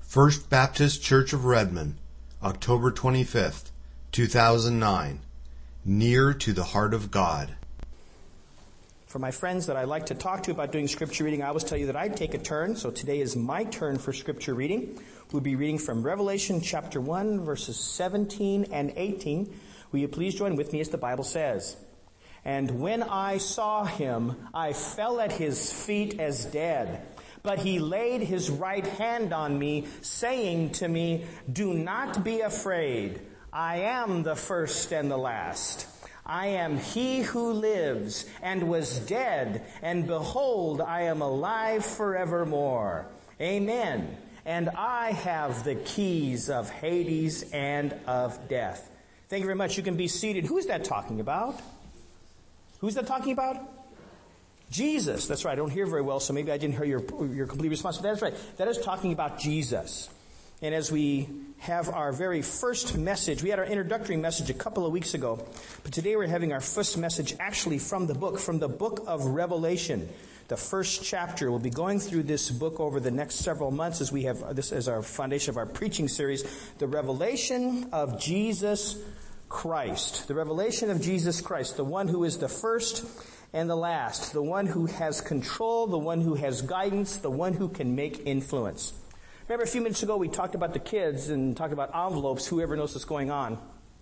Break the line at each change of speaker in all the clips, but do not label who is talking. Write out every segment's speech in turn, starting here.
First Baptist Church of Redmond, October 25th, 2009. Near to the Heart of God.
For my friends that I like to talk to about doing scripture reading, I always tell you that I'd take a turn. So today is my turn for scripture reading. We'll be reading from Revelation chapter 1, verses 17 and 18. Will you please join with me as the Bible says? And when I saw him, I fell at his feet as dead. But he laid his right hand on me, saying to me, "Do not be afraid. I am the first and the last. I am he who lives and was dead, and behold, I am alive forevermore. Amen. And I have the keys of Hades and of death." Thank you very much. You can be seated. Who is that talking about? Who's that talking about? Jesus. That's right. I don't hear very well, so maybe I didn't hear your complete response. But that's right. That is talking about Jesus. And as we have our very first message, we had our introductory message a couple of weeks ago, but today we're having our first message actually from the book of Revelation. The first chapter. We'll be going through this book over the next several months as we have this as our foundation of our preaching series, the revelation of Jesus Christ. The revelation of Jesus Christ, the one who is the first and the last, the one who has control, the one who has guidance, the one who can make influence. Remember a few minutes ago we talked about the kids and talked about envelopes, whoever knows what's going on.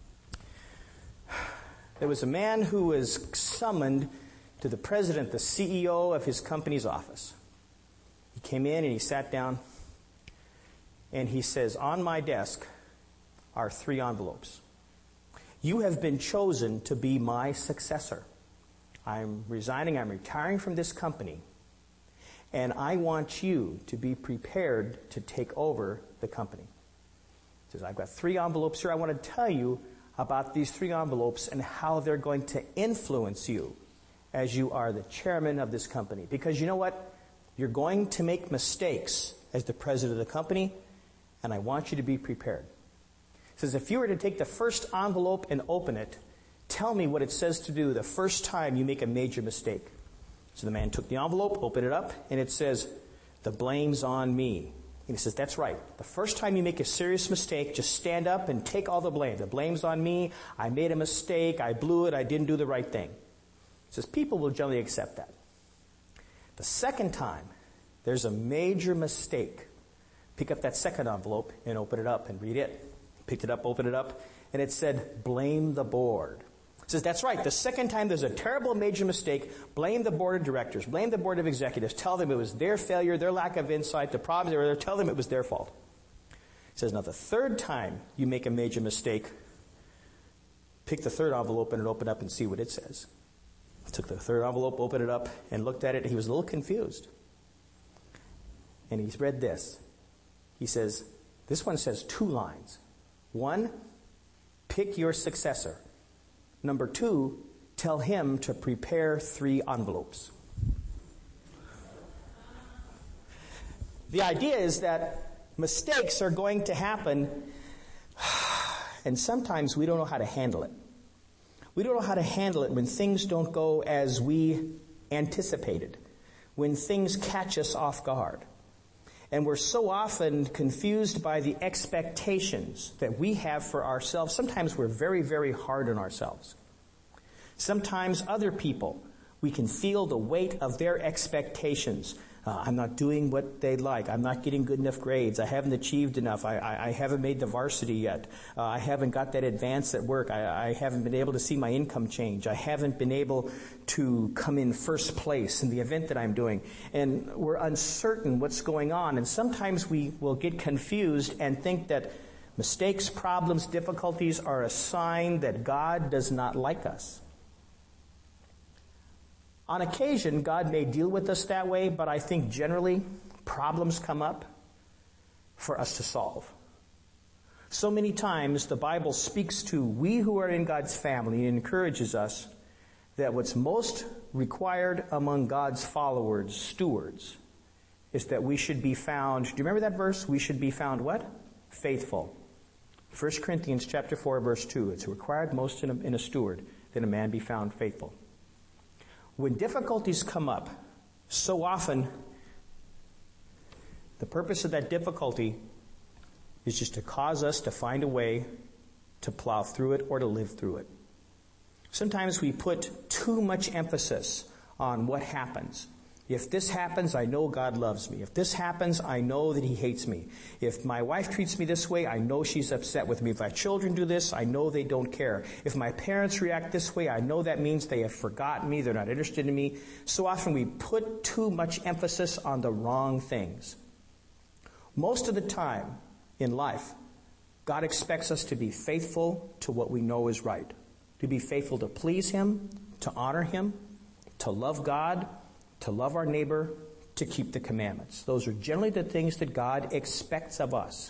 There was a man who was summoned to the president, the CEO of his company's office. He came in and he sat down and he says, "On my desk are 3 envelopes. You have been chosen to be my successor. I'm resigning, I'm retiring from this company, and I want you to be prepared to take over the company." He says, "I've got 3 envelopes here. I want to tell you about these 3 envelopes and how they're going to influence you as you are the chairman of this company. Because you know what? You're going to make mistakes as the president of the company, and I want you to be prepared." He says, "If you were to take the first envelope and open it, tell me what it says to do the first time you make a major mistake." So the man took the envelope, opened it up, and it says, "The blame's on me." And he says, "That's right. The first time you make a serious mistake, just stand up and take all the blame. The blame's on me. I made a mistake. I blew it. I didn't do the right thing." He says, people will generally accept that. The second time there's a major mistake, pick up that second envelope and open it up and read it. Picked it up, opened it up, and it said, "Blame the board." It says, that's right. The second time there's a terrible major mistake, blame the board of directors, blame the board of executives, tell them it was their failure, their lack of insight, the problems they were there, tell them it was their fault. It says, now the third time you make a major mistake, pick the third envelope and open it up and see what it says. I took the third envelope, opened it up, and looked at it. He was a little confused. And he's read this. He says, this one says 2 lines. 1, pick your successor. Number 2, tell him to prepare 3 envelopes. The idea is that mistakes are going to happen, and sometimes we don't know how to handle it. We don't know how to handle it when things don't go as we anticipated, when things catch us off guard. And we're so often confused by the expectations that we have for ourselves. Sometimes we're very, very hard on ourselves. Sometimes other people, we can feel the weight of their expectations. I'm not doing what they'd like. I'm not getting good enough grades. I haven't achieved enough. I haven't made the varsity yet. I haven't got that advance at work. I haven't been able to see my income change. I haven't been able to come in first place in the event that I'm doing. And we're uncertain what's going on. And sometimes we will get confused and think that mistakes, problems, difficulties are a sign that God does not like us. On occasion, God may deal with us that way, but I think generally problems come up for us to solve. So many times the Bible speaks to we who are in God's family and encourages us that what's most required among God's followers, stewards, is that we should be found, do you remember that verse? We should be found what? Faithful. 1 Corinthians chapter 4, verse 2. It's required most in a steward that a man be found faithful. When difficulties come up, so often the purpose of that difficulty is just to cause us to find a way to plow through it or to live through it. Sometimes we put too much emphasis on what happens. If this happens, I know God loves me. If this happens, I know that He hates me. If my wife treats me this way, I know she's upset with me. If my children do this, I know they don't care. If my parents react this way, I know that means they have forgotten me, they're not interested in me. So often we put too much emphasis on the wrong things. Most of the time in life, God expects us to be faithful to what we know is right. To be faithful to please Him, to honor Him, to love God, to love our neighbor, to keep the commandments. Those are generally the things that God expects of us.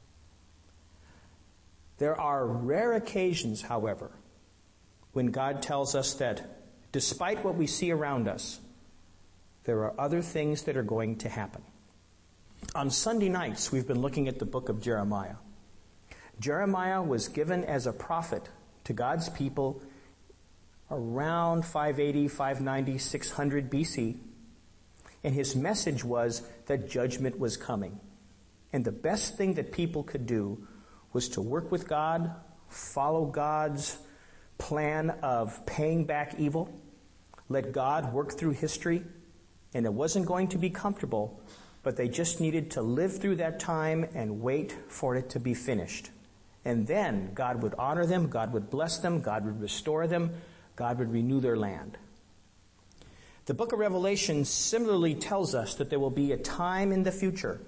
There are rare occasions, however, when God tells us that despite what we see around us, there are other things that are going to happen. On Sunday nights, we've been looking at the book of Jeremiah. Jeremiah was given as a prophet to God's people around 580, 590, 600 BC. And his message was that judgment was coming. And the best thing that people could do was to work with God, follow God's plan of paying back evil, let God work through history. And it wasn't going to be comfortable, but they just needed to live through that time and wait for it to be finished. And then God would honor them, God would bless them, God would restore them, God would renew their land. The book of Revelation similarly tells us that there will be a time in the future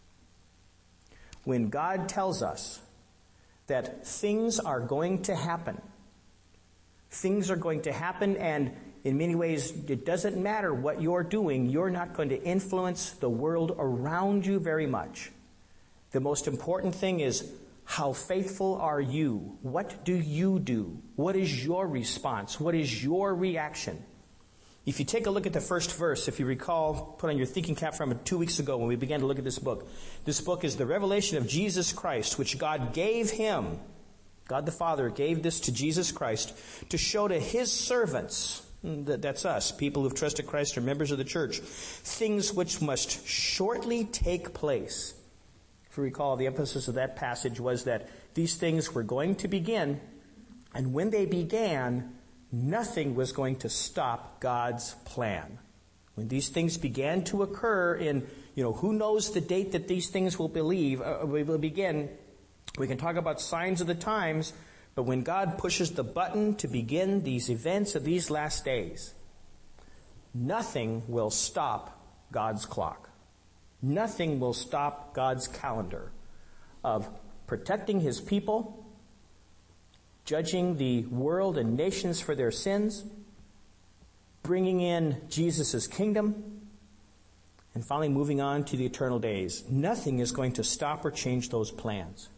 when God tells us that things are going to happen. Things are going to happen, and in many ways, it doesn't matter what you're doing. You're not going to influence the world around you very much. The most important thing is, how faithful are you? What do you do? What is your response? What is your reaction? If you take a look at the first verse, if you recall, put on your thinking cap from 2 weeks ago when we began to look at this book. This book is the revelation of Jesus Christ, which God gave Him. God the Father gave this to Jesus Christ to show to His servants, that's us, people who've trusted Christ or members of the church, things which must shortly take place. If you recall, the emphasis of that passage was that these things were going to begin, and when they began, nothing was going to stop God's plan. When these things began to occur in, who knows the date that these things will begin, we can talk about signs of the times, but when God pushes the button to begin these events of these last days, nothing will stop God's clock. Nothing will stop God's calendar of protecting His people, judging the world and nations for their sins, bringing in Jesus' kingdom, and finally moving on to the eternal days. Nothing is going to stop or change those plans.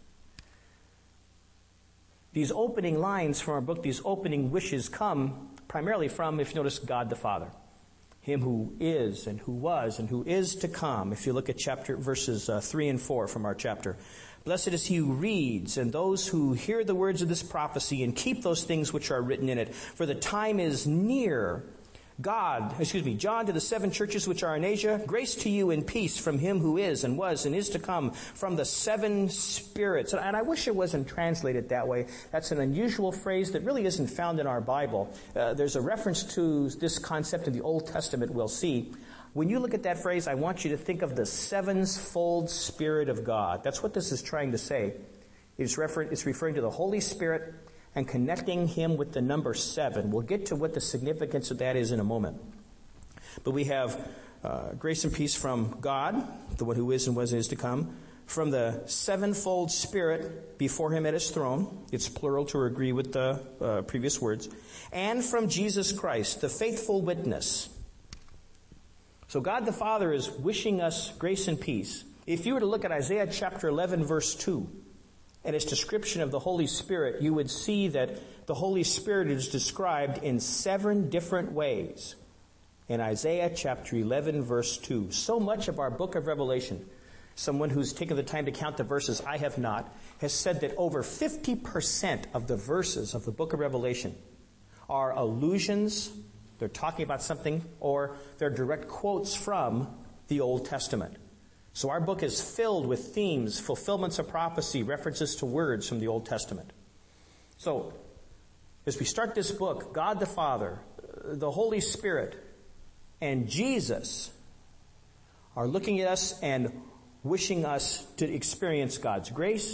These opening lines from our book, these opening wishes, come primarily from, if you notice, God the Father. Him who is and who was and who is to come. If you look at verses 3 and 4 from our chapter. Blessed is he who reads and those who hear the words of this prophecy and keep those things which are written in it. For the time is near. John to the 7 churches which are in Asia, grace to you and peace from Him who is and was and is to come, from the 7 spirits. And I wish it wasn't translated that way. That's an unusual phrase that really isn't found in our Bible. There's a reference to this concept in the Old Testament, we'll see. When you look at that phrase, I want you to think of the 7-fold Spirit of God. That's what this is trying to say. It's referring to the Holy Spirit and connecting Him with the number 7. We'll get to what the significance of that is in a moment. But we have grace and peace from God, the one who is and was and is to come, from the 7-fold Spirit before Him at His throne. It's plural to agree with the previous words. And from Jesus Christ, the faithful witness. So God the Father is wishing us grace and peace. If you were to look at Isaiah chapter 11, verse 2, and its description of the Holy Spirit, you would see that the Holy Spirit is described in 7 different ways in Isaiah chapter 11, verse 2. So much of our book of Revelation, someone who's taken the time to count the verses, I have not, has said that over 50% of the verses of the book of Revelation are allusions, they're talking about something, or they're direct quotes from the Old Testament. So our book is filled with themes, fulfillments of prophecy, references to words from the Old Testament. So, as we start this book, God the Father, the Holy Spirit, and Jesus are looking at us and wishing us to experience God's grace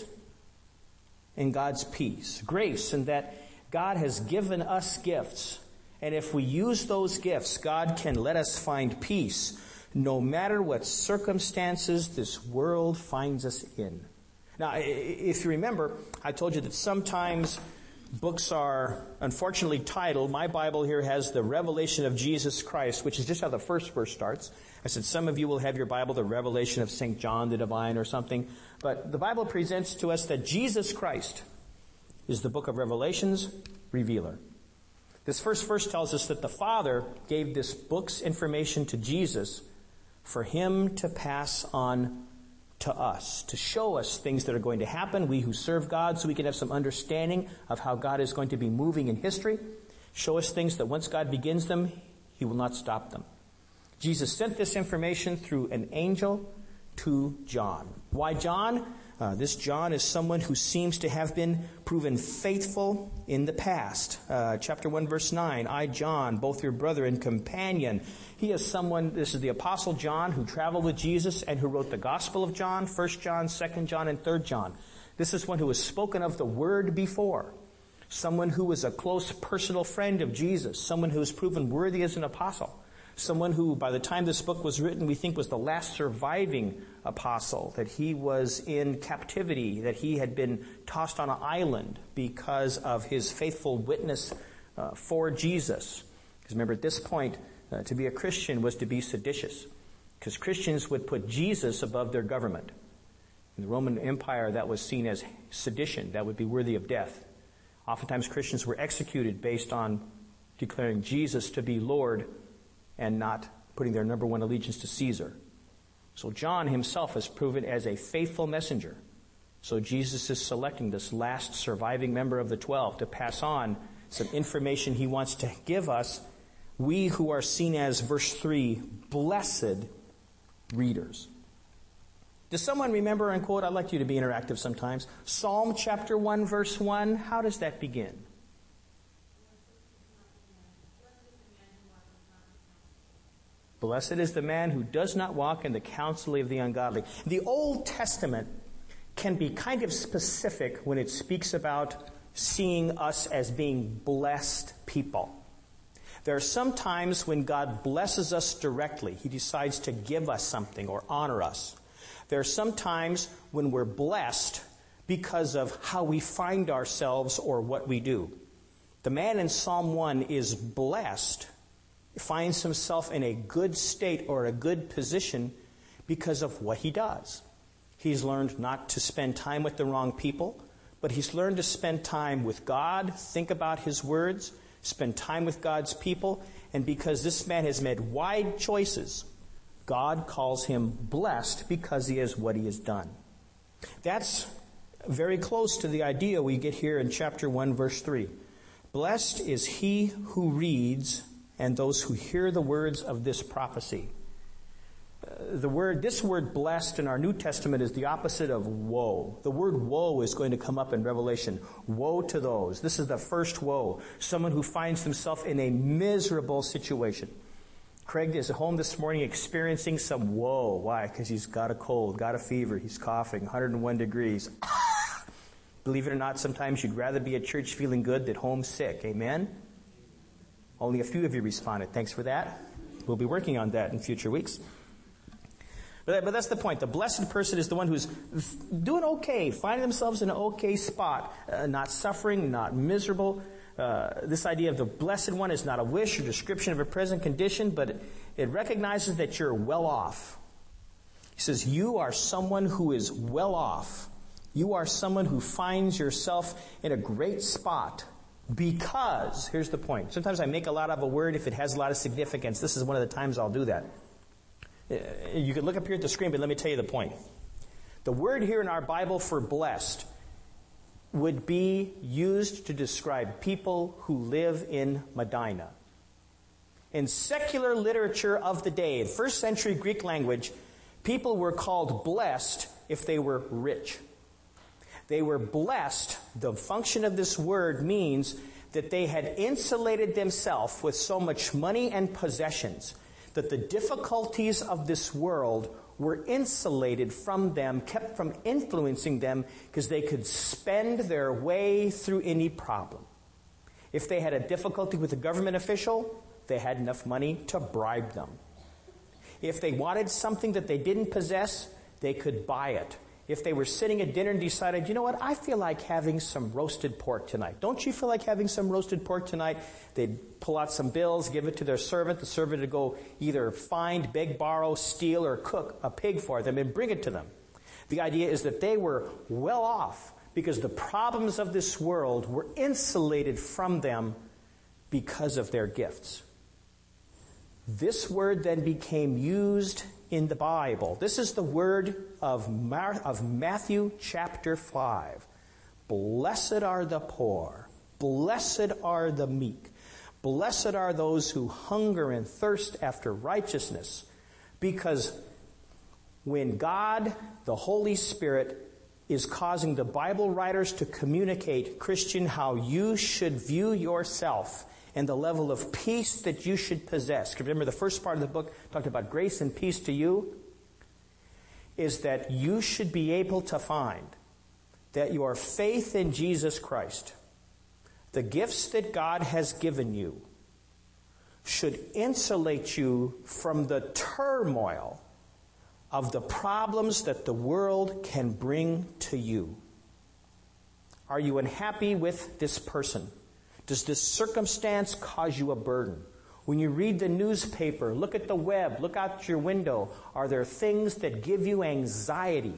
and God's peace. Grace in that God has given us gifts, and if we use those gifts, God can let us find peace no matter what circumstances this world finds us in. Now, if you remember, I told you that sometimes books are unfortunately titled. My Bible here has the Revelation of Jesus Christ, which is just how the first verse starts. I said some of you will have your Bible, the Revelation of St. John the Divine or something. But the Bible presents to us that Jesus Christ is the book of Revelation's revealer. This first verse tells us that the Father gave this book's information to Jesus for him to pass on to us, to show us things that are going to happen, we who serve God, so we can have some understanding of how God is going to be moving in history. Show us things that once God begins them, he will not stop them. Jesus sent this information through an angel to John. Why John? This John is someone who seems to have been proven faithful in the past. Chapter 1, verse 9, I, John, both your brother and companion. He is someone, this is the Apostle John, who traveled with Jesus and who wrote the Gospel of John, 1 John, 2 John, and 3 John. This is one who has spoken of the Word before. Someone who was a close personal friend of Jesus. Someone who is proven worthy as an apostle. Someone who, by the time this book was written, we think was the last surviving apostle, that he was in captivity, that he had been tossed on an island because of his faithful witness for Jesus. Because remember, at this point, to be a Christian was to be seditious, because Christians would put Jesus above their government. In the Roman Empire, that was seen as sedition. That would be worthy of death. Oftentimes, Christians were executed based on declaring Jesus to be Lord and not putting their number one allegiance to Caesar. So John himself is proven as a faithful messenger. So Jesus is selecting this last surviving member of the 12 to pass on some information he wants to give us, we who are seen as, verse 3, blessed readers. Does someone remember and quote? I'd like you to be interactive sometimes. Psalm chapter 1, verse 1. How does that begin? Blessed is the man who does not walk in the counsel of the ungodly. The Old Testament can be kind of specific when it speaks about seeing us as being blessed people. There are some times when God blesses us directly. He decides to give us something or honor us. There are some times when we're blessed because of how we find ourselves or what we do. The man in Psalm 1 is blessed, finds himself in a good state or a good position because of what he does. He's learned not to spend time with the wrong people, but he's learned to spend time with God, think about his words, spend time with God's people, and because this man has made wide choices, God calls him blessed because he is what he has done. That's very close to the idea we get here in chapter 1, verse 3. Blessed is he who reads and those who hear the words of this prophecy. This word blessed in our New Testament is the opposite of woe. The word woe is going to come up in Revelation. Woe to those. This is the first woe. Someone who finds himself in a miserable situation. Craig is at home this morning experiencing some woe. Why? Because he's got a cold, got a fever, he's coughing, 101 degrees. Believe it or not, sometimes you'd rather be at church feeling good than home sick. Amen? Only a few of you responded. Thanks for that. We'll be working on that in future weeks. But that's the point. The blessed person is the one who's doing okay, finding themselves in an okay spot, not suffering, not miserable. This idea of the blessed one is not a wish or description of a present condition, but it recognizes that you're well off. He says, you are someone who is well off. You are someone who finds yourself in a great spot. Because, here's the point. Sometimes I make a lot of a word if it has a lot of significance. This is one of the times I'll do that. You can look up here at the screen, but let me tell you the point. The word here in our Bible for blessed would be used to describe people who live in Medina. In secular literature of the day, in first century Greek language, People were called blessed if they were rich. They were blessed. The function of this word means that they had insulated themselves with so much money and possessions that the difficulties of this world were insulated from them, kept from influencing them, because they could spend their way through any problem. If they had a difficulty with a government official, they had enough money to bribe them. If they wanted something that they didn't possess, they could buy it. If they were sitting at dinner and decided, you know what, I feel like having some roasted pork tonight. Don't you feel like having some roasted pork tonight? They'd pull out some bills, give it to their servant. The servant would go either find, beg, borrow, steal, or cook a pig for them and bring it to them. The idea is that they were well off because the problems of this world were insulated from them because of their gifts. This word then became used in the Bible. This is the word of Matthew chapter 5. Blessed are the poor. Blessed are the meek. Blessed are those who hunger and thirst after righteousness. Because when God, the Holy Spirit, is causing the Bible writers to communicate, Christian, how you should view yourself and the level of peace that you should possess. Remember, the first part of the book talked about grace and peace to you, is that you should be able to find that your faith in Jesus Christ, the gifts that God has given you, should insulate you from the turmoil of the problems that the world can bring to you. Are you unhappy with this person? Does this circumstance cause you a burden? When you read the newspaper, look at the web, look out your window, are there things that give you anxiety?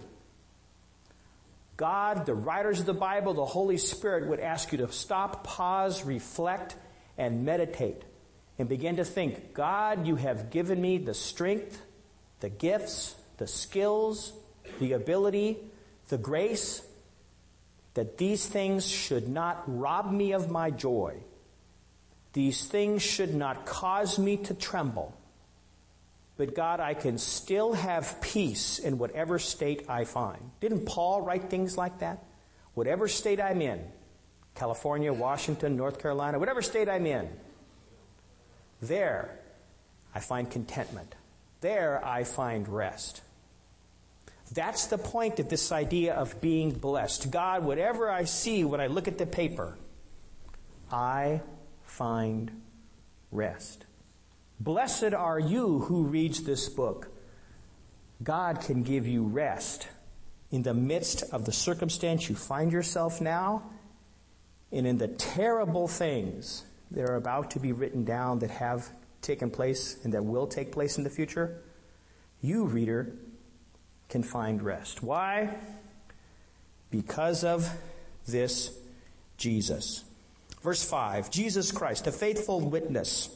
God, the writers of the Bible, the Holy Spirit would ask you to stop, pause, reflect, and meditate. And begin to think, God, you have given me the strength, the gifts, the skills, the ability, the grace, that these things should not rob me of my joy. These things should not cause me to tremble. But God, I can still have peace in whatever state I find. Didn't Paul write things like that? Whatever state I'm in, California, Washington, North Carolina, whatever state I'm in, there I find contentment. There I find rest. That's the point of this idea of being blessed. God, whatever I see when I look at the paper, I find rest. Blessed are you who reads this book. God can give you rest in the midst of the circumstance you find yourself now, and in the terrible things that are about to be written down that have taken place and that will take place in the future. You, reader, can find rest. Why? Because of this Jesus. Verse 5, Jesus Christ, a faithful witness,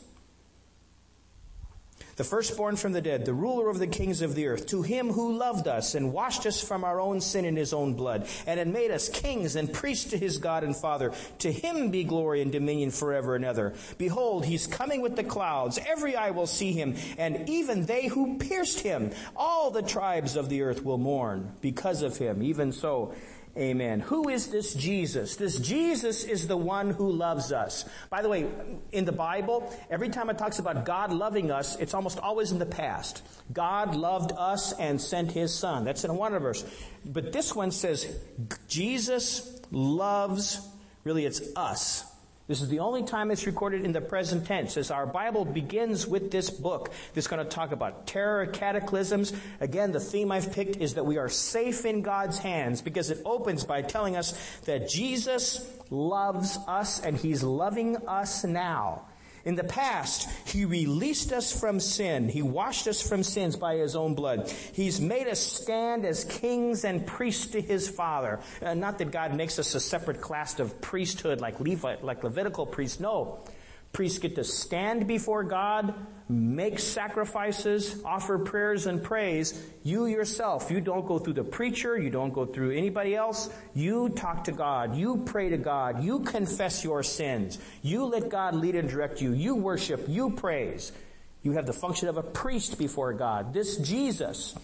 the firstborn from the dead, the ruler of the kings of the earth, to him who loved us and washed us from our own sin in his own blood, and had made us kings and priests to his God and Father. To him be glory and dominion forever and ever. Behold, he's coming with the clouds. Every eye will see him, and even they who pierced him. All the tribes of the earth will mourn because of him. Even so, amen. Who is this Jesus? This Jesus is the one who loves us. By the way, in the Bible, every time it talks about God loving us, it's almost always in the past. God loved us and sent his Son. That's in one verse. But this one says, Jesus loves, really it's us. This is the only time it's recorded in the present tense, as our Bible begins with this book that's going to talk about terror, cataclysms. Again, the theme I've picked is that we are safe in God's hands, because it opens by telling us that Jesus loves us and he's loving us now. In the past, he released us from sin. He washed us from sins by his own blood. He's made us stand as kings and priests to his Father. Not that God makes us a separate class of priesthood like Levitical priests. No. Priests get to stand before God, make sacrifices, offer prayers and praise. You yourself, you don't go through the preacher, you don't go through anybody else. You talk to God, you pray to God, you confess your sins. You let God lead and direct you. You worship, you praise. You have the function of a priest before God. This Jesus,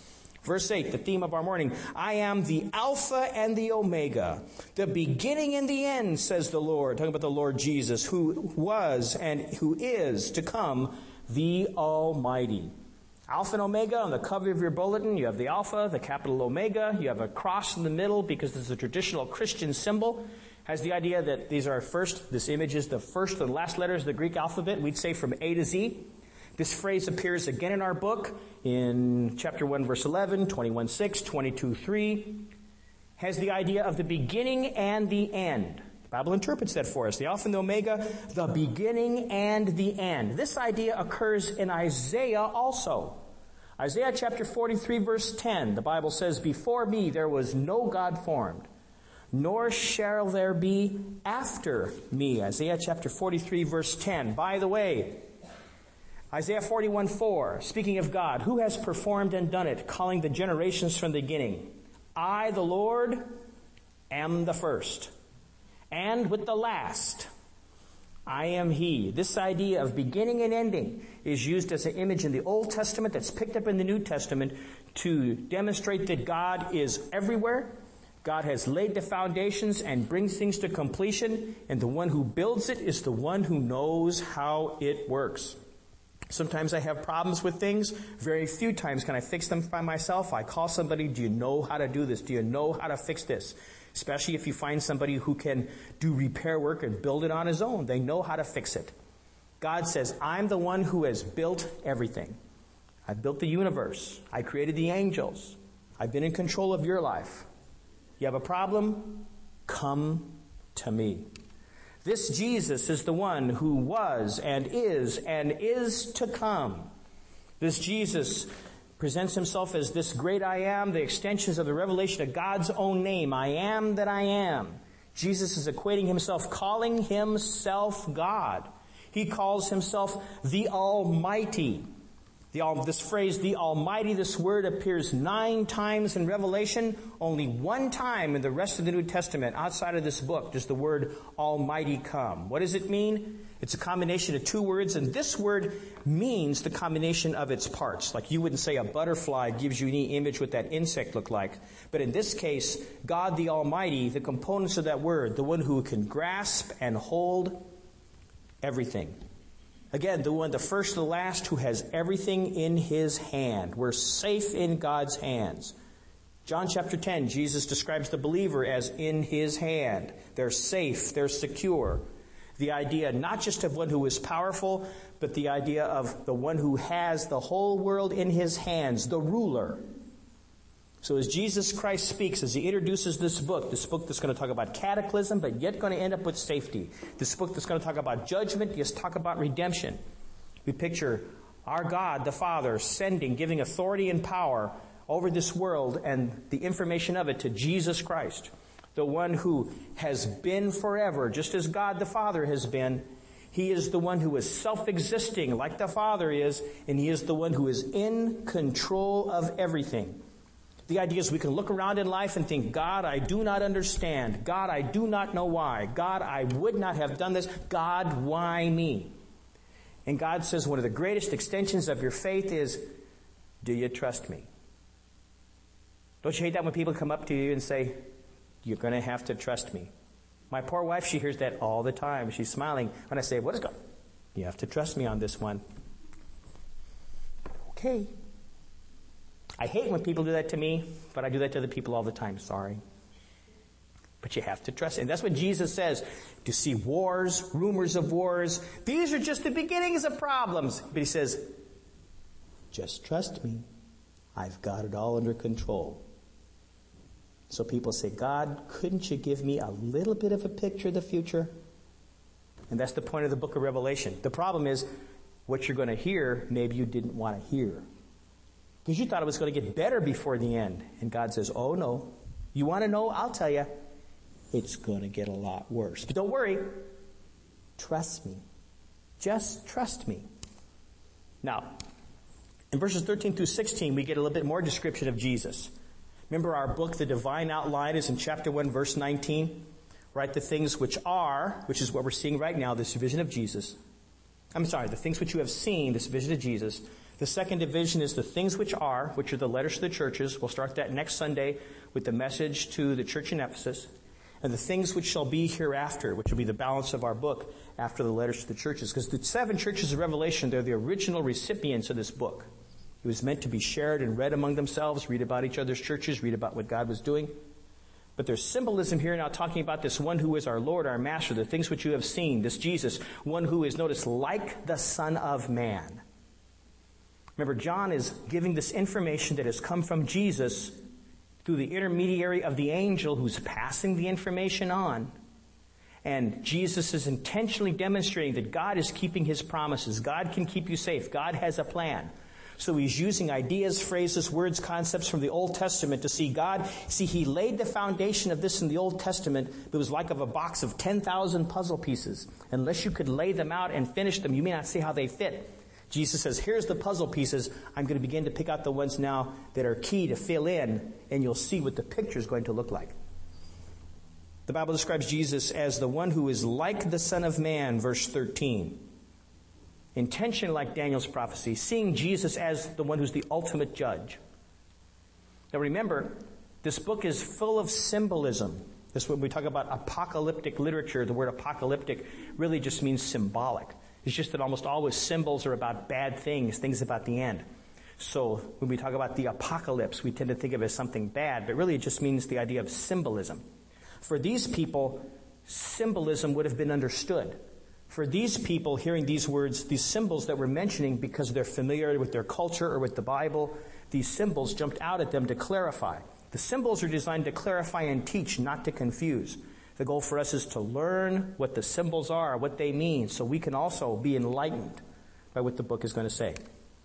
Verse 8, the theme of our morning. I am the Alpha and the Omega, the beginning and the end, says the Lord. Talking about the Lord Jesus, who was and who is to come, the Almighty. Alpha and Omega on the cover of your bulletin. You have the Alpha, the capital Omega. You have a cross in the middle because this is a traditional Christian symbol. Has the idea that this image is the first and last letters of the Greek alphabet. We'd say from A to Z. This phrase appears again in our book in chapter 1, verse 11, 21:6, 22:3. Has the idea of the beginning and the end. The Bible interprets that for us. The Alpha and the Omega, the beginning and the end. This idea occurs in Isaiah also. Isaiah chapter 43, verse 10. The Bible says, before me there was no God formed, nor shall there be after me. Isaiah chapter 43, verse 10. By the way, Isaiah 41:4, speaking of God, who has performed and done it, calling the generations from the beginning. I, the Lord, am the first, and with the last, I am He. This idea of beginning and ending is used as an image in the Old Testament that's picked up in the New Testament to demonstrate that God is everywhere. God has laid the foundations and brings things to completion, and the one who builds it is the one who knows how it works. Sometimes I have problems with things. Very few times can I fix them by myself. I call somebody, do you know how to do this? Do you know how to fix this? Especially if you find somebody who can do repair work and build it on his own. They know how to fix it. God says, I'm the one who has built everything. I've built the universe. I created the angels. I've been in control of your life. You have a problem? Come to me. This Jesus is the one who was and is to come. This Jesus presents himself as this great I am, the extensions of the revelation of God's own name. I am that I am. Jesus is equating himself, calling himself God. He calls himself the Almighty. This phrase, the Almighty, this word appears 9 times in Revelation. Only 1 time in the rest of the New Testament, outside of this book, does the word Almighty come. What does it mean? It's a combination of 2 words, and this word means the combination of its parts. Like you wouldn't say a butterfly gives you any image what that insect looked like. But in this case, God the Almighty, the components of that word, the one who can grasp and hold everything. Again, the first to the last, who has everything in his hand. We're safe in God's hands. John chapter 10, Jesus describes the believer as in his hand. They're safe, they're secure. The idea not just of one who is powerful, but the idea of the one who has the whole world in his hands, the ruler. So as Jesus Christ speaks, as he introduces this book that's going to talk about cataclysm, but yet going to end up with safety. This book that's going to talk about judgment, just talk about redemption. We picture our God, the Father, giving authority and power over this world and the information of it to Jesus Christ, the one who has been forever, just as God the Father has been. He is the one who is self-existing like the Father is, and he is the one who is in control of everything. The idea is we can look around in life and think, God, I do not understand. God, I do not know why. God, I would not have done this. God, why me? And God says one of the greatest extensions of your faith is, do you trust me? Don't you hate that when people come up to you and say, you're going to have to trust me? My poor wife, she hears that all the time. She's smiling when I say, what is God? You have to trust me on this one. Okay. I hate when people do that to me, but I do that to other people all the time. Sorry. But you have to trust. And that's what Jesus says. To see wars, rumors of wars, these are just the beginnings of problems. But he says, just trust me. I've got it all under control. So people say, God, couldn't you give me a little bit of a picture of the future? And that's the point of the book of Revelation. The problem is, what you're going to hear, maybe you didn't want to hear. Because you thought it was going to get better before the end. And God says, oh no. You want to know? I'll tell you. It's going to get a lot worse. But don't worry. Trust me. Just trust me. Now, in verses 13 through 16, we get a little bit more description of Jesus. Remember our book, The Divine Outline, is in chapter 1, verse 19. Right? The things which is what we're seeing right now, this vision of Jesus. The things which you have seen, this vision of Jesus. The second division is the things which are the letters to the churches. We'll start that next Sunday with the message to the church in Ephesus. And the things which shall be hereafter, which will be the balance of our book after the letters to the churches. Because the 7 churches of Revelation, they're the original recipients of this book. It was meant to be shared and read among themselves, read about each other's churches, read about what God was doing. But there's symbolism here now talking about this one who is our Lord, our Master, the things which you have seen, this Jesus, one who is, notice, like the Son of Man. Remember, John is giving this information that has come from Jesus through the intermediary of the angel who's passing the information on. And Jesus is intentionally demonstrating that God is keeping His promises. God can keep you safe. God has a plan. So He's using ideas, phrases, words, concepts from the Old Testament to see God. See, He laid the foundation of this in the Old Testament. It was like of a box of 10,000 puzzle pieces. Unless you could lay them out and finish them, you may not see how they fit. Jesus says, here's the puzzle pieces. I'm going to begin to pick out the ones now that are key to fill in, and you'll see what the picture is going to look like. The Bible describes Jesus as the one who is like the Son of Man, verse 13. Intention like Daniel's prophecy, seeing Jesus as the one who's the ultimate judge. Now remember, this book is full of symbolism. This is when we talk about apocalyptic literature. The word apocalyptic really just means symbolic. It's just that almost always symbols are about bad things, things about the end. So when we talk about the apocalypse, we tend to think of it as something bad, but really it just means the idea of symbolism. For these people, symbolism would have been understood. For these people, hearing these words, these symbols that we're mentioning because of their familiarity with their culture or with the Bible, these symbols jumped out at them to clarify. The symbols are designed to clarify and teach, not to confuse. The goal for us is to learn what the symbols are, what they mean, so we can also be enlightened by what the book is going to say.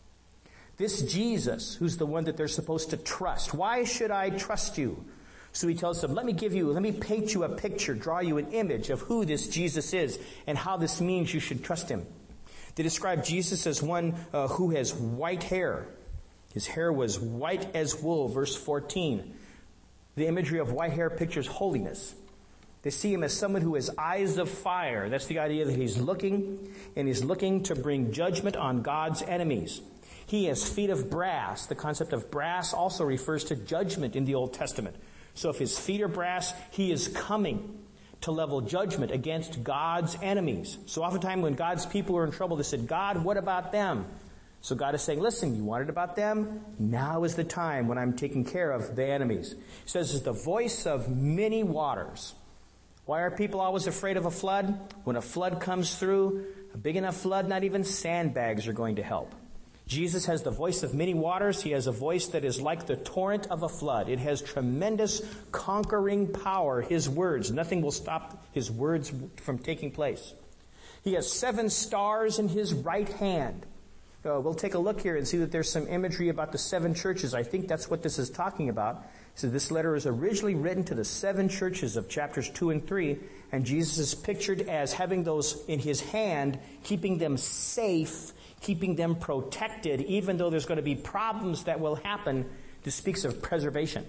This Jesus, who's the one that they're supposed to trust. Why should I trust you? So he tells them, let me paint you a picture, draw you an image of who this Jesus is and how this means you should trust Him. They describe Jesus as one who has white hair. His hair was white as wool, verse 14. The imagery of white hair pictures holiness. They see Him as someone who has eyes of fire. That's the idea that He's looking, and He's looking to bring judgment on God's enemies. He has feet of brass. The concept of brass also refers to judgment in the Old Testament. So if His feet are brass, He is coming to level judgment against God's enemies. So oftentimes when God's people are in trouble, they said, God, what about them? So God is saying, listen, you wanted about them? Now is the time when I'm taking care of the enemies. He says, it's the voice of many waters. Why are people always afraid of a flood? When a flood comes through, a big enough flood, not even sandbags are going to help. Jesus has the voice of many waters. He has a voice that is like the torrent of a flood. It has tremendous conquering power. His words, nothing will stop His words from taking place. He has 7 stars in His right hand. We'll take a look here and see that there's some imagery about the 7 churches. I think that's what this is talking about. So this letter was originally written to the 7 churches of chapters 2 and 3, and Jesus is pictured as having those in His hand, keeping them safe, keeping them protected, even though there's going to be problems that will happen. This speaks of preservation.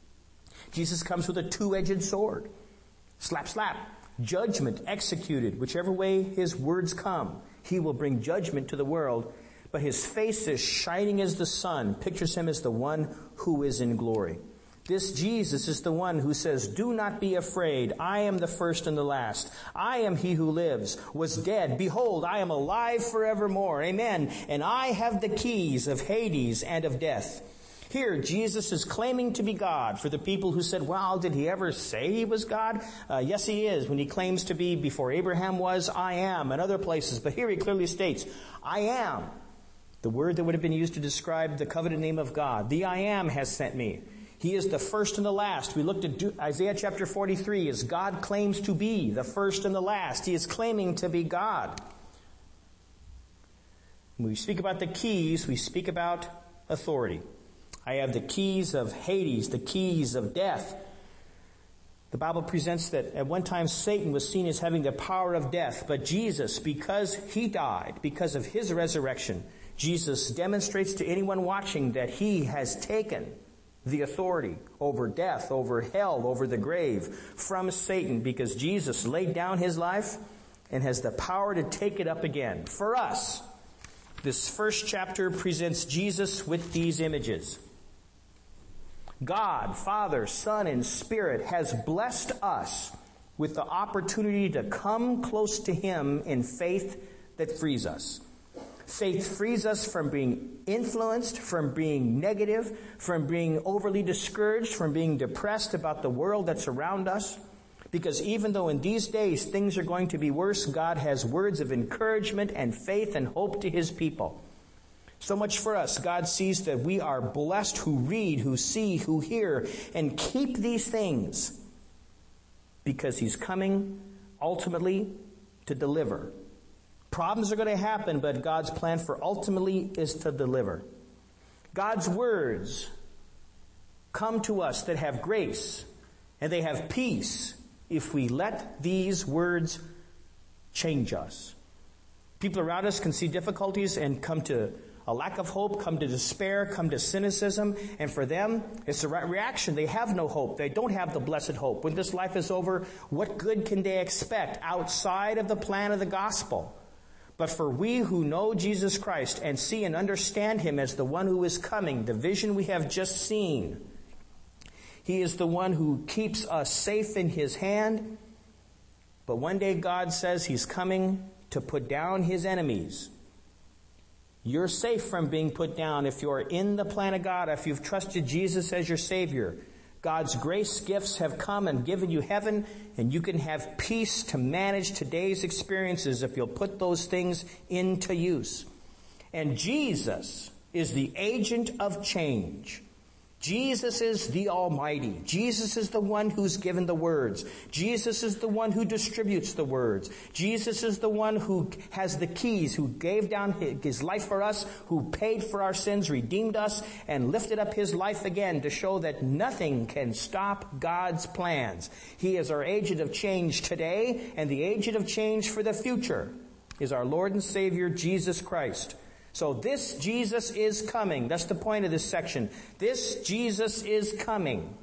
Jesus comes with a 2-edged sword. Slap, slap. Judgment executed. Whichever way His words come, He will bring judgment to the world. But His face is shining as the sun, pictures Him as the one who is in glory. This Jesus is the one who says, do not be afraid. I am the first and the last. I am He who lives, was dead. Behold, I am alive forevermore. Amen. And I have the keys of Hades and of death. Here, Jesus is claiming to be God. For the people who said, well, did He ever say He was God? Yes, He is. When He claims to be before Abraham was, I am, and other places. But here He clearly states, I am. The word that would have been used to describe the covenant name of God. The I am has sent me. He is the first and the last. We looked at Isaiah chapter 43 as God claims to be the first and the last. He is claiming to be God. When we speak about the keys, we speak about authority. I have the keys of Hades, the keys of death. The Bible presents that at one time Satan was seen as having the power of death, but Jesus, because He died, because of His resurrection, Jesus demonstrates to anyone watching that He has taken the authority over death, over hell, over the grave from Satan, because Jesus laid down His life and has the power to take it up again for us. This first chapter presents Jesus with these images. God, Father, Son, and Spirit has blessed us with the opportunity to come close to Him in faith that frees us. Faith frees us from being influenced, from being negative, from being overly discouraged, from being depressed about the world that's around us. Because even though in these days things are going to be worse, God has words of encouragement and faith and hope to His people. So much for us. God sees that we are blessed who read, who see, who hear, and keep these things because He's coming ultimately to deliver. Problems are going to happen, but God's plan for ultimately is to deliver. God's words come to us that have grace and they have peace if we let these words change us. People around us can see difficulties and come to a lack of hope, come to despair, come to cynicism, and for them, it's a reaction. They have no hope. They don't have the blessed hope. When this life is over, what good can they expect outside of the plan of the gospel? But for we who know Jesus Christ and see and understand Him as the one who is coming, the vision we have just seen, He is the one who keeps us safe in His hand. But one day God says He's coming to put down His enemies. You're safe from being put down if you're in the plan of God, if you've trusted Jesus as your Savior. God's grace gifts have come and given you heaven, and you can have peace to manage today's experiences if you'll put those things into use. And Jesus is the agent of change. Jesus is the Almighty. Jesus is the one who's given the words. Jesus is the one who distributes the words. Jesus is the one who has the keys, who gave down His life for us, who paid for our sins, redeemed us, and lifted up His life again to show that nothing can stop God's plans. He is our agent of change today, and the agent of change for the future is our Lord and Savior, Jesus Christ. So this Jesus is coming. That's the point of this section. This Jesus is coming.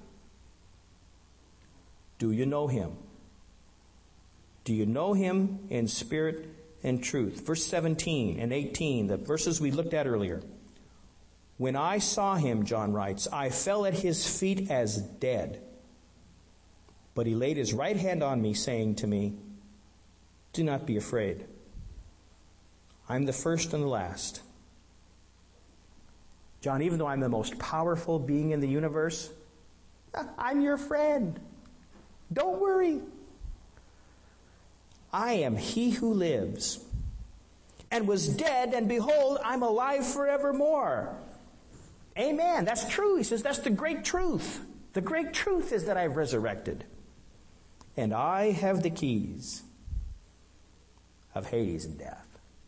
Do you know Him? Do you know Him in spirit and truth? Verse 17 and 18, the verses we looked at earlier. When I saw Him, John writes, I fell at His feet as dead. But He laid His right hand on me, saying to me, do not be afraid. I'm the first and the last. John, even though I'm the most powerful being in the universe, I'm your friend. Don't worry. I am He who lives and was dead, and behold, I'm alive forevermore. Amen. That's true. He says that's the great truth. The great truth is that I've resurrected. And I have the keys of Hades and death.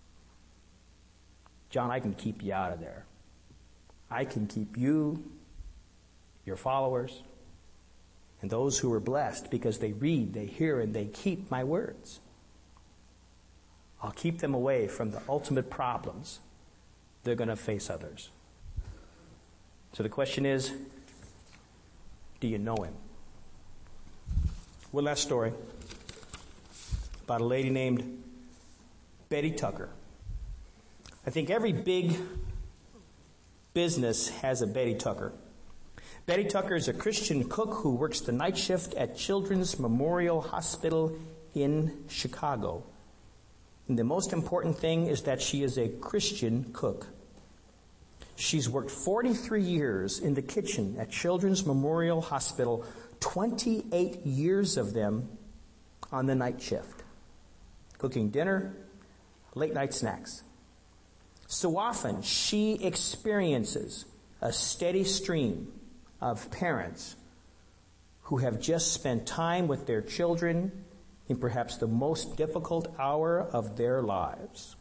John, I can keep you out of there. I can keep you, your followers, and those who are blessed because they read, they hear, and they keep my words. I'll keep them away from the ultimate problems they're going to face others. So the question is, do you know Him? One last story about a lady named Betty Tucker. I think every big business has a Betty Tucker. Betty Tucker is a Christian cook who works the night shift at Children's Memorial Hospital in Chicago. And the most important thing is that she is a Christian cook. She's worked 43 years in the kitchen at Children's Memorial Hospital, 28 years of them on the night shift, cooking dinner, late night snacks. So often she experiences a steady stream of parents who have just spent time with their children in perhaps the most difficult hour of their lives.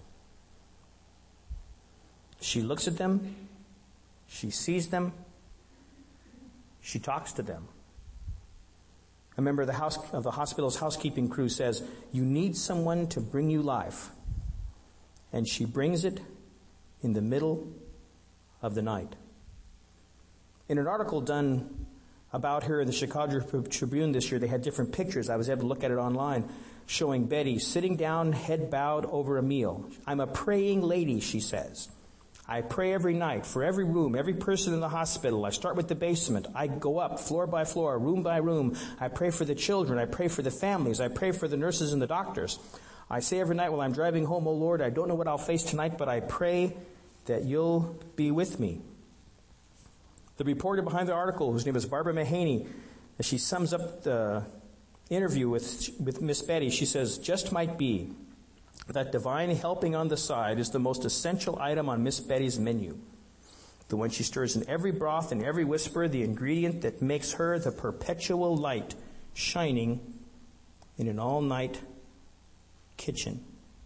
She looks at them, she sees them, she talks to them. A member of the hospital's housekeeping crew says, you need someone to bring you life. And she brings it in the middle of the night. In an article done about her in the Chicago Tribune this year. They had different pictures. I was able to look at it online, showing Betty sitting down, head bowed over a meal. I'm a praying lady, she says. I pray every night for every room, every person in the hospital. I start with the basement. I go up floor by floor, room by room. I pray for the children. I pray for the families. I pray for the nurses and the doctors. I say every night while I'm driving home, oh Lord, I don't know what I'll face tonight, but I pray that you'll be with me. The reporter behind the article, whose name is Barbara Mahaney, as she sums up the interview with Miss Betty, she says, just might be that divine helping on the side is the most essential item on Miss Betty's menu. The one she stirs in every broth and every whisper, the ingredient that makes her the perpetual light shining in an all-night kitchen.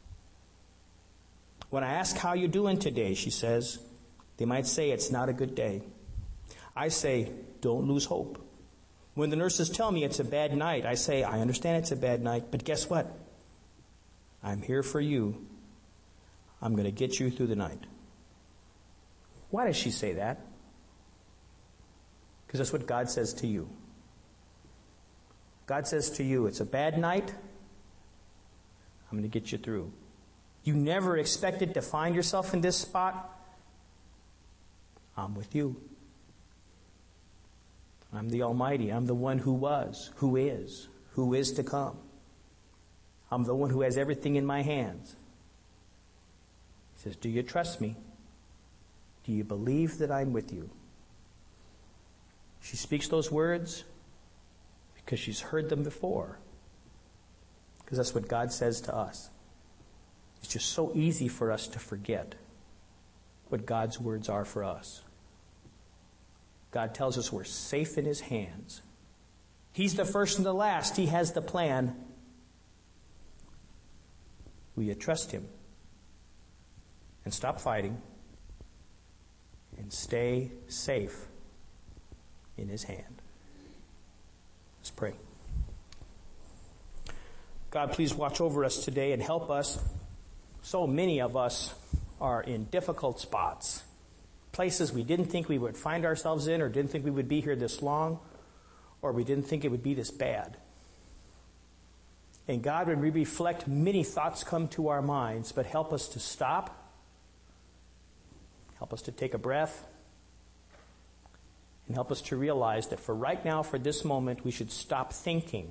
When I ask how you doing today, she says, they might say it's not a good day. I say, don't lose hope. When the nurses tell me it's a bad night, I say, I understand it's a bad night, but guess what? I'm here for you. I'm going to get you through the night. Why does she say that? Because that's what God says to you. God says to you, it's a bad night. I'm going to get you through. You never expected to find yourself in this spot. I'm with you. I'm the Almighty. I'm the one who was, who is to come. I'm the one who has everything in my hands. He says, do you trust me? Do you believe that I'm with you? She speaks those words because she's heard them before. Because that's what God says to us. It's just so easy for us to forget what God's words are for us. God tells us we're safe in His hands. He's the first and the last. He has the plan. Will you trust Him? And stop fighting and stay safe in His hand. Let's pray. God, please watch over us today and help us. So many of us are in difficult spots. Places we didn't think we would find ourselves in, or didn't think we would be here this long, or we didn't think it would be this bad. And God, when we reflect, many thoughts come to our minds, but help us to stop. Help us to take a breath. And help us to realize that for right now, for this moment, we should stop thinking.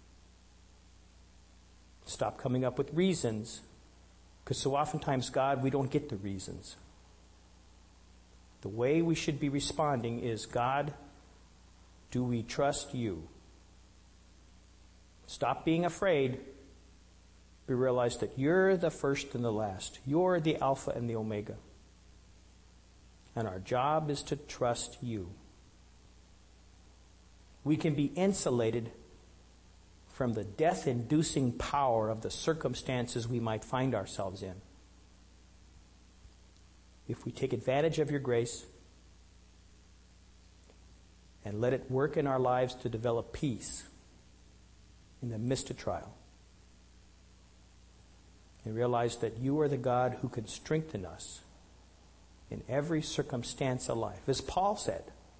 Stop coming up with reasons. Because so oftentimes, God, we don't get the reasons. The way we should be responding is, God, do we trust you? Stop being afraid. We realize that you're the first and the last. You're the Alpha and the Omega. And our job is to trust you. We can be insulated from the death-inducing power of the circumstances we might find ourselves in if we take advantage of your grace and let it work in our lives to develop peace in the midst of trial. And realize that you are the God who can strengthen us in every circumstance of life. As Paul said,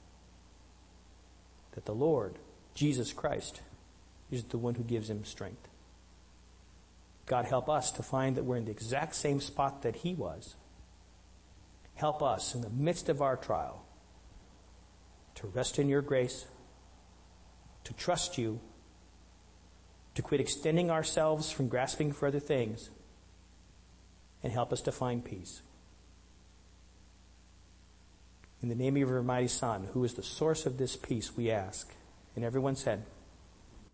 that the Lord, Jesus Christ, is the one who gives him strength. God, help us to find that we're in the exact same spot that he was. Help us in the midst of our trial to rest in your grace, to trust you, to quit extending ourselves from grasping for other things, and help us to find peace. In the name of your mighty Son, who is the source of this peace, we ask. And everyone said,